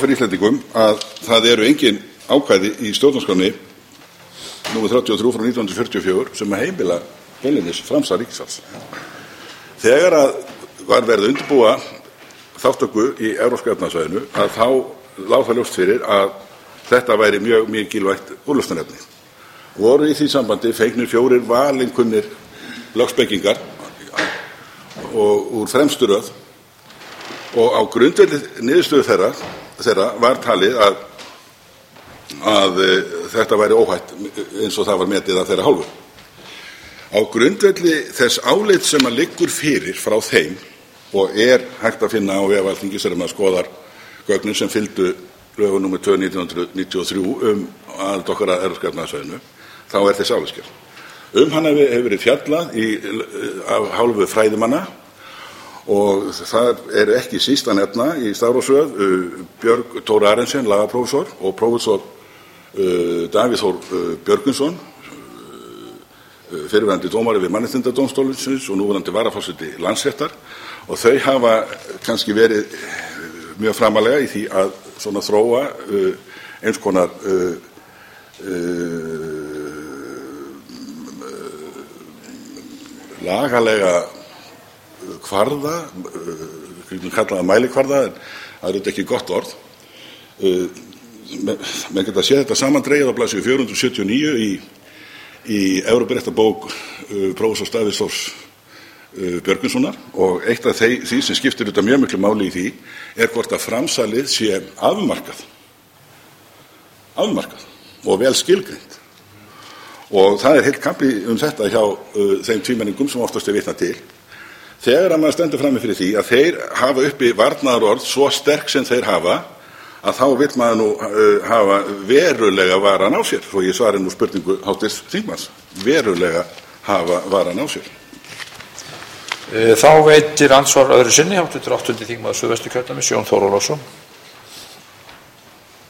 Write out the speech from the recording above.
fyrir Íslendingum að það eru engin ákvæði í stjórnarskránni númer 33 frá 1944 sem heimila beinlínis framsal ríkisvalds. Þegar að var verið að undirbúa þátttöku í Evrópska efnahagssvæðinu að þá lá það ljóst fyrir að þetta væri mjög mikilvægt úrlausnarefni. Voru í því sambandi fengnir 4 valinkunnir lögspekingar og úr fremstu röð og á grundvelli niðurstöðu þeirra var talið að þetta væri óhætt eins og það var metið af þeirra hálfu. Á grundvelli þess álits sem að liggur fyrir frá þeim og hægt að finna á vef Alþingis þegar maður skoðar gögnin sem fylgdu lögum númer 2/1993 aðild okkar að Evrópska efnahagssvæðinu, þá þess álitsgerð. Hana hefur verið fjallað af hálfu fræðimanna og það ekki síst að nefna í stafrófsröð Björg Thor Arensen, lagaprófessor, og prófessor Davíð Þór Björgvinsson, fyrrverandi dómari við Mannréttindadómstólsins og núverandi varaforseti Landsréttar, og þau hafa kannski verið mjög framalega í því að svona þróa eins konar lagalega kvarða, kallaða mælikvarða, en það þetta ekki gott orð. Menn geta séð þetta samandregið á blaðsíðu 479 í Evrópuréttarbók prófessors Davíðs Þórs Björgvinssonar, og eitt af því sem skiptir þetta mjög miklu máli í því hvort að framsalið sé afmarkað og vel skilgreint. Og það heill kafli þetta hjá þeim tvímenningum sem oftast vitnað til. Þegar að maður stendur frammi fyrir því að þeir hafa uppi varnaðarorð svo sterk sem þeir hafa, að þá vill maður nú hafa verulega varan á sér, svo ég svari nú spurningu háttvirts þingmanns, verulega hafa varan á sér. Þá veitir andsvar öðru sinni háttvirtur 8. þingmaður Suðvesturkjördæmis Jón Þór Ólafsson.